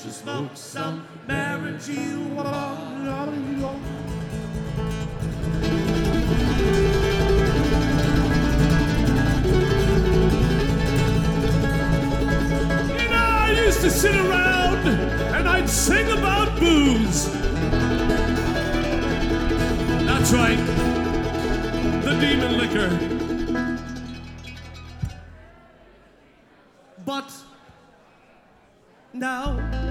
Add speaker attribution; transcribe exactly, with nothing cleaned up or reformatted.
Speaker 1: to smoke some marijuana. You know, I used to sit around and I'd sing about booze. That's right, the demon liquor.